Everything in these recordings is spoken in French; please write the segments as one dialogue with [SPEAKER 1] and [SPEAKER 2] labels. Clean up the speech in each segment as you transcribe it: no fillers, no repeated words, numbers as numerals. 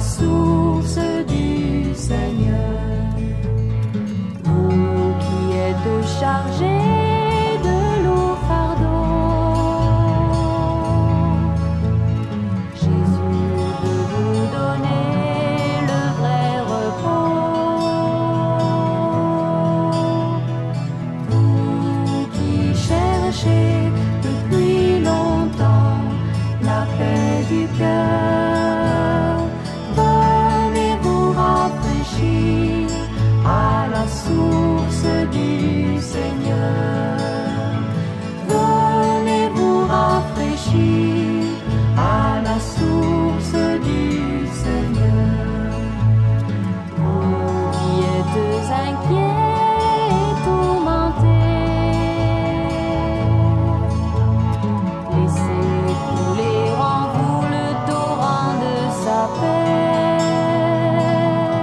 [SPEAKER 1] source du Seigneur. Vous qui êtes chargés de lourds fardeaux, Jésus veut vous donner le vrai repos. Vous qui cherchez depuis longtemps la paix du cœur, venez vous rafraîchir à la source du Seigneur. Venez vous rafraîchir à la source du Seigneur. Vous qui êtes inquiets et tourmentés, laissez couler en vous le torrent de sa paix.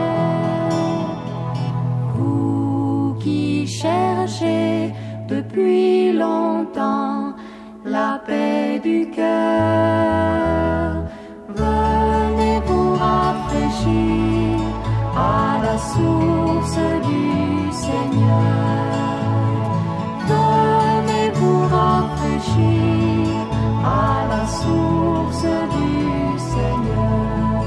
[SPEAKER 1] Vous qui cherchez depuis longtemps la paix du cœur, venez vous rafraîchir à la source du Seigneur. Venez vous rafraîchir à la source du Seigneur.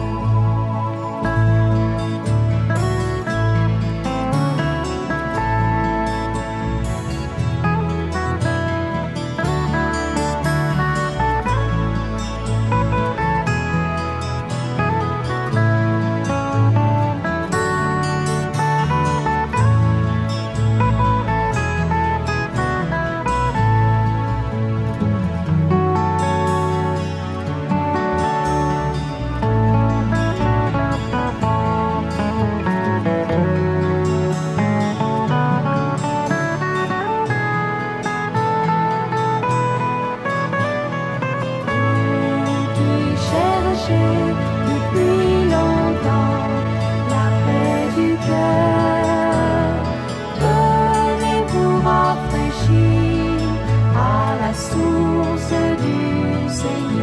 [SPEAKER 1] Depuis longtemps la paix du cœur, venez vous rafraîchir à la source du Seigneur.